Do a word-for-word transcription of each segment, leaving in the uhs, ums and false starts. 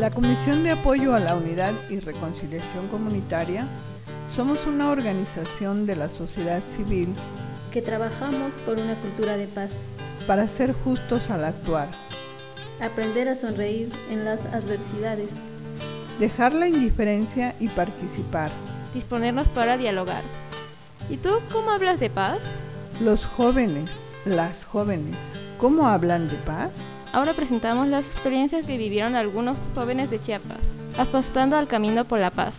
La Comisión de Apoyo a la Unidad y Reconciliación Comunitaria somos una organización de la sociedad civil que trabajamos por una cultura de paz, para ser justos al actuar, aprender a sonreír en las adversidades, dejar la indiferencia y participar, disponernos para dialogar. ¿Y tú cómo hablas de paz? Los jóvenes, las jóvenes, ¿cómo hablan de paz? Ahora presentamos las experiencias que vivieron algunos jóvenes de Chiapas, apostando al camino por la paz.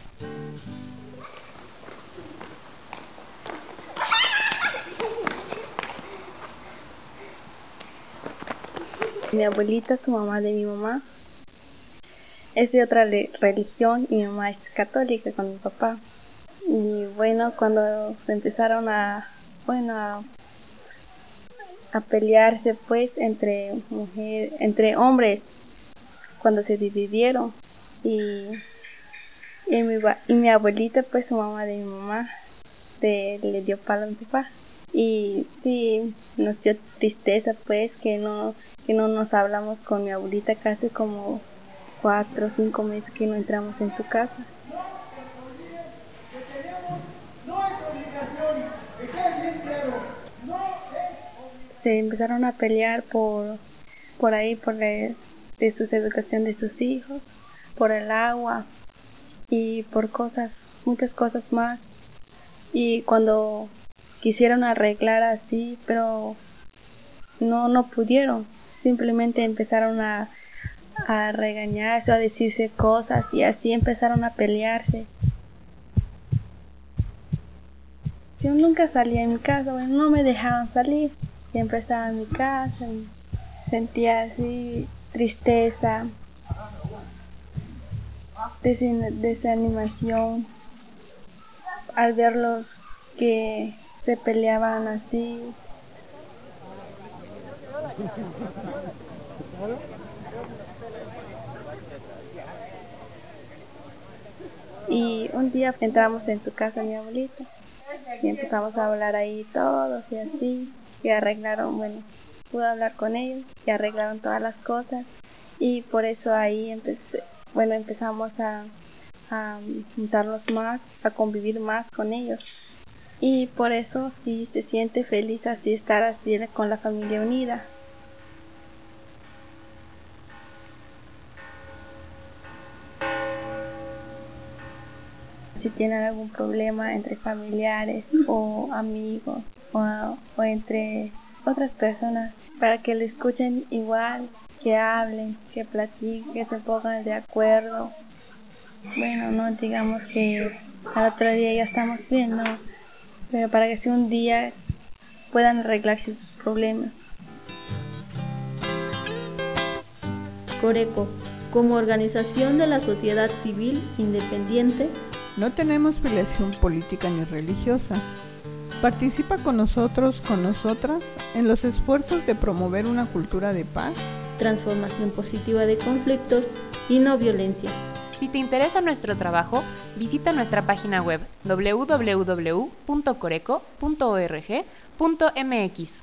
Mi abuelita, su mamá de mi mamá, es de otra le- religión y mi mamá es católica con mi papá. Y bueno, cuando se empezaron a, bueno, a, a pelearse pues entre mujer, entre hombres, cuando se dividieron y, y, mi, ba- y mi abuelita, pues su mamá de mi mamá, de- le dio palo a mi papá. Y sí, nos dio tristeza pues que no, que no nos hablamos con mi abuelita casi como cuatro o cinco meses que no entramos en su casa. Se empezaron a pelear por, por ahí, por la, de su educación de sus hijos, por el agua y por cosas, muchas cosas más. Y cuando quisieron arreglar así, pero no, no pudieron. Simplemente empezaron a, a regañarse, a decirse cosas y así empezaron a pelearse. Yo nunca salía de mi casa, bueno, no me dejaban salir. Siempre estaba en mi casa y sentía así tristeza, desin- desanimación al verlos que se peleaban así. Y un día entramos en su casa, mi abuelita, y empezamos a hablar ahí todos y así, y arreglaron, bueno, pude hablar con ellos y arreglaron todas las cosas, y por eso ahí empecé, bueno, empezamos a, a juntarnos más, a convivir más con ellos. Y por eso sí se siente feliz así estar así con la familia unida. Si tienen algún problema entre familiares o amigos o, o entre otras personas, para que lo escuchen igual, que hablen, que platiquen, que se pongan de acuerdo. Bueno, no digamos que al otro día ya estamos bien, no, pero para que si un día puedan arreglarse sus problemas. Coreco, como organización de la sociedad civil independiente, No tenemos filiación política ni religiosa. Participa con nosotros, con nosotras, en los esfuerzos de promover una cultura de paz, transformación positiva de conflictos y no violencia. Si te interesa nuestro trabajo, visita nuestra página web doble u doble u doble u punto coreco punto org punto m x.